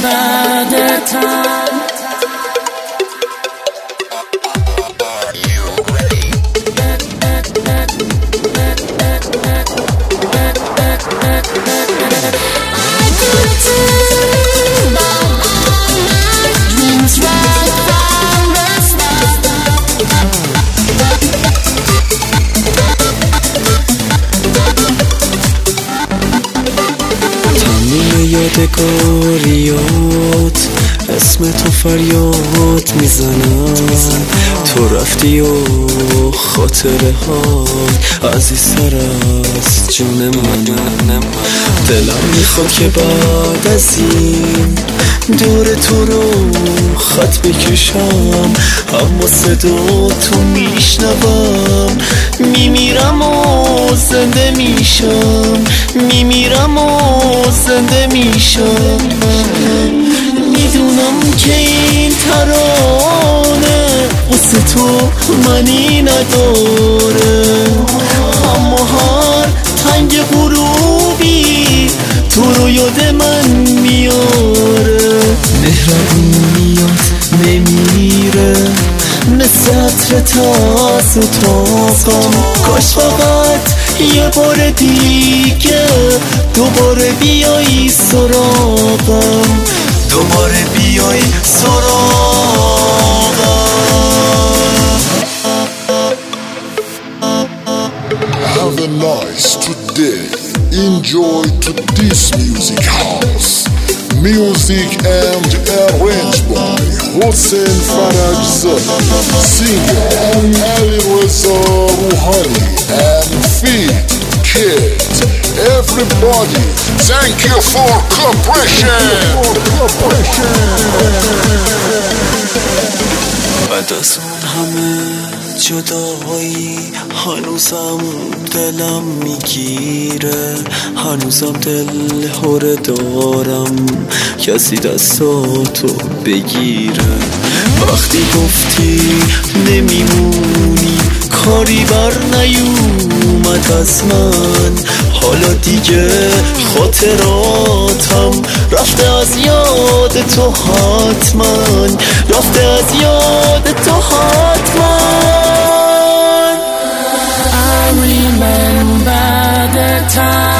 یادگاریات اسم تو فریاد میزنم، تو رفتی و خاطره ها عزیزتر از جون منم. دلم میخواد که بعد از این دور تو رو خط بکشم، اما صدا تو میشنوم، میمیرم و زنده میشم، میمیرم و زنده میشم. میدونم که این ترانه واسه تو معنی نداره، اما هر تنگ غروبی تو رو یاد من میاره. مهربونیات نمیره مثل عطر تاس و تاقم، کاش فقط یه بار دیگه دوباره بیایی سراغم، دوباره بیایی سراغم. Have a nice today. Enjoy to this music house. Music and arranged by Hossein Faraj Zad. Singer Ali Reza Rouhani and Feed Kid. Everybody, thank you for cooperation. بعد از اون همه جدایی هنوزم دلم میگیره، هنوزم دل هره دارم کسی دستاتو بگیره. وقتی گفتی نمیمونی کاری بر نیومد از من، حالا دیگه خاطراتم رفته از یاد تو حتما، رفته از یاد تو حتما. I remember the time